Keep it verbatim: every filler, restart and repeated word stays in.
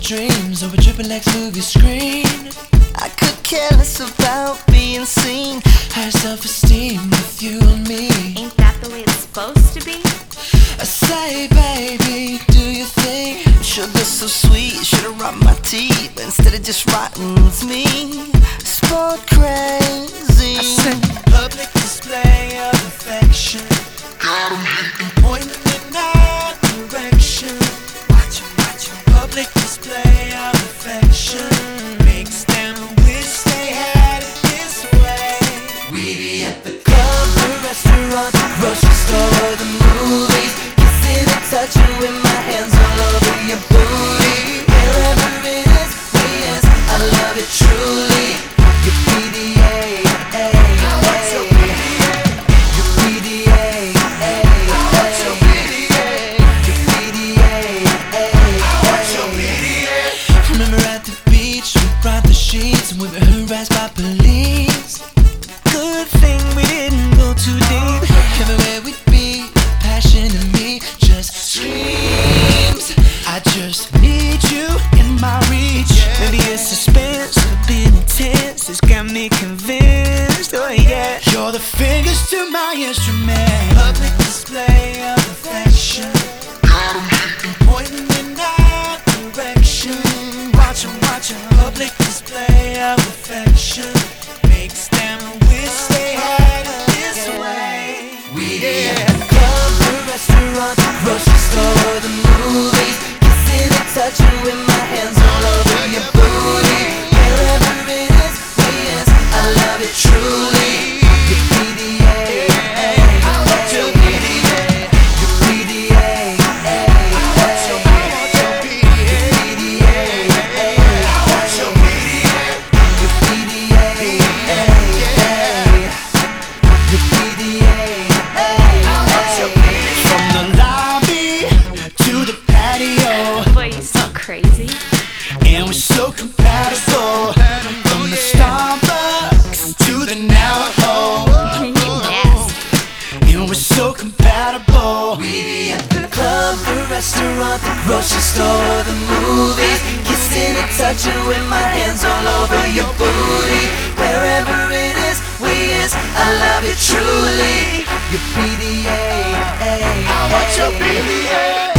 dreams over triple X movie screen. I could care less about being seen. Higher self-esteem with you and me. Ain't that the way it's supposed to be? I say, baby, do you think Sugar so sweet, should've rocked my tea, but instead of just rotten, it's me. Sport crazy. I sing public display of affection. Got 'em hating, pointing in our direction. Watch 'em, watch 'em. Public display of affection makes them wish they had it this way. We be at the club, the restaurant, the grocery store, the movies, kissing and touching with my hands all over your booty. Wherever it is, we is, I love it truly. Your P D A, ay, ay. Your P D A, your P D A, ay, ay. Your P D A, ay, ay. Remember at the beach, we brought the sheets and we were harassed by police. Good thing we didn't go too deep. Everywhere we'd be, passion in me just screams. I just need you in my reach. Maybe it's suspense, a bit intense. It's got me convinced, oh yeah. You're the fingers to my instrument. Public display of affection. Got 'em hating, pointing in our direction. Watch 'em, watch 'em. Public display of affection makes them wish they had it this way. We at the club, the restaurant, the grocery store, the movies, kissing and touching with my hands all over your booty. Wherever it is, we is, I love it truly. Your P D A, ay, ay. Your P D A, your P D A, ay, ay. Your P D A, ay, ay. Your P D A, your P D A, ay, ay. Your P D A, ay, ay. From the lobby to the patio, Boy, you so crazy. and we're so compatible. From the Starbucks to the Navajo, You nasty. and we're so compatible. We be at the club, the restaurant, the grocery store, the movies, kissing and touching with my hands all over your booty. Wherever it is, we is, I love you truly. Your P D A, ay, ay. Your P D A.